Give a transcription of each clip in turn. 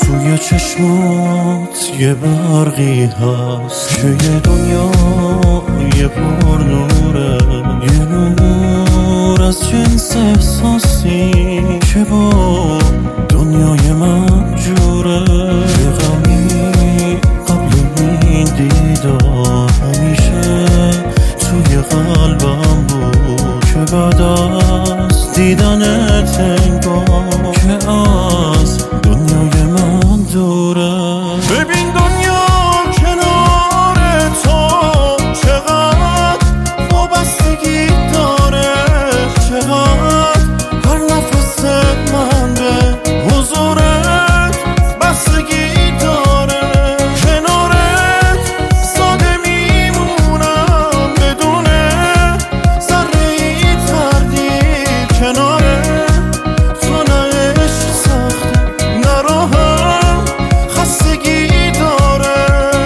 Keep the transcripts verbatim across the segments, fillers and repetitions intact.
توی چشمات یه برقی هست که یه دنیا یه پر نوره، یه نور از جنس احساسی که با دنیای من جوره. یه غمی قبل این دیدار همیشه توی قلبم بود که بعد از دیدنت انگار که از دنیای من دوره. ببین دنیا کنار تو چقدر وابستگی داره، چقدر هر نفس من به حضورت بستگی داره. کنارت ساده میمونم بدون ذره ای تردید. کنارت تو نه عشق سخته نه راهم خستگی داره.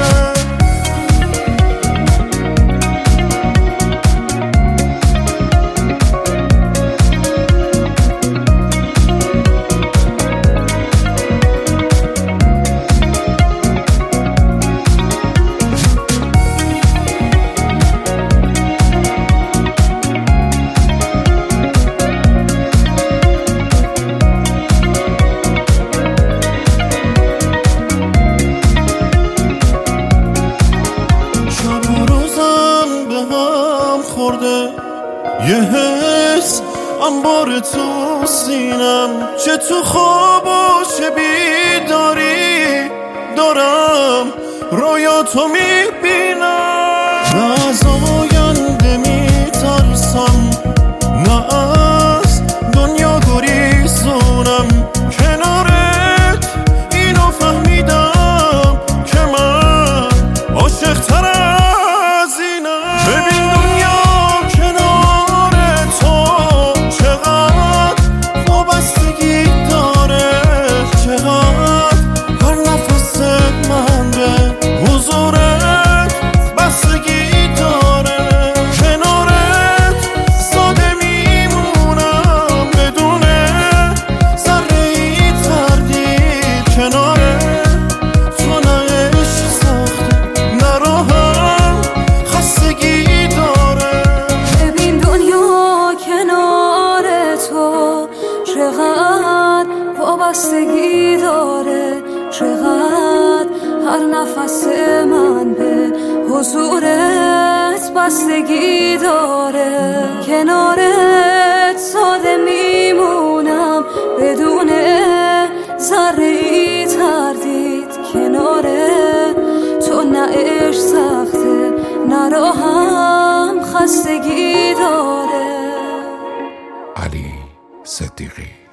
یه حس انبار تو سینم، چه تو خواب و چه بیداری دارم رویاتو میبینم. نه از آینده میترسم نه از دنیا گریزونم. کنارت اینو فهمیدم که من عاشق تر از اینم. ببین چقدر وابستگی داره، چقدر هر نفس من به حضورت بستگی داره. کنارت ساده میمونم بدون ذره ای تردید. کنارت تو نه عشق سخته نه راهم خستگی داره. علی صدیقی.